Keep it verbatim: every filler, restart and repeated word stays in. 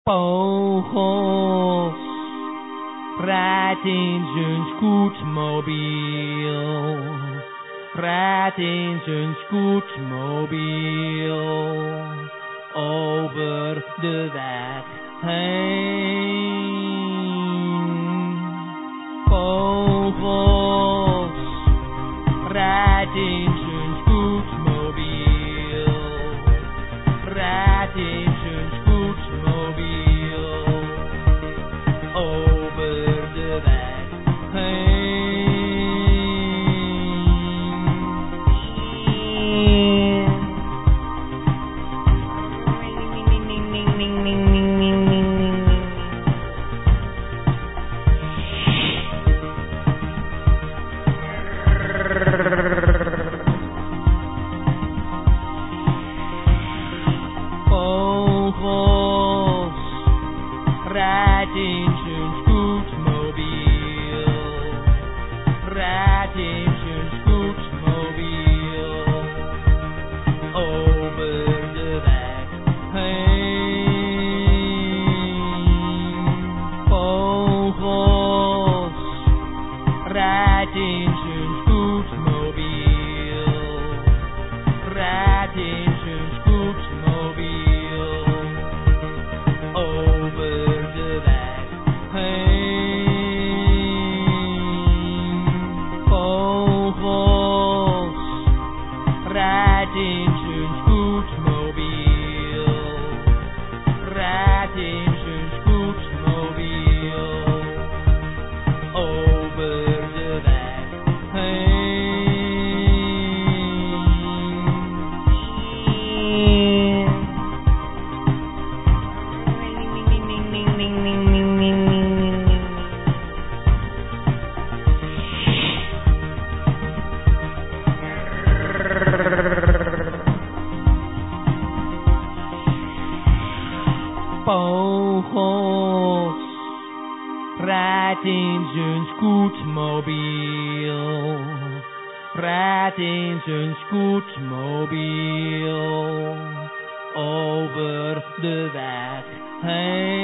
Vogels rijdt in zijn scootmobiel, rijdt in zijn scootmobiel over de weg heen. Vogels rijdt in zijn scootmobiel, rijdt in zijn scootmobiel over de weg heen. Vogels rijdt in zijn scootmobiel, rijdt in zijn scootmobiel over de weg heen. Vogels rijdt in zijn scootmobiel, rijdt in zijn scootmobiel over de weg heen. Vogels rijdt in zijn scootmobiel, rijdt in zijn scootmobiel over de weg heen. Vogels rijdt in zijn scootmobiel, rijdt in zijn scootmobiel over de weg heen.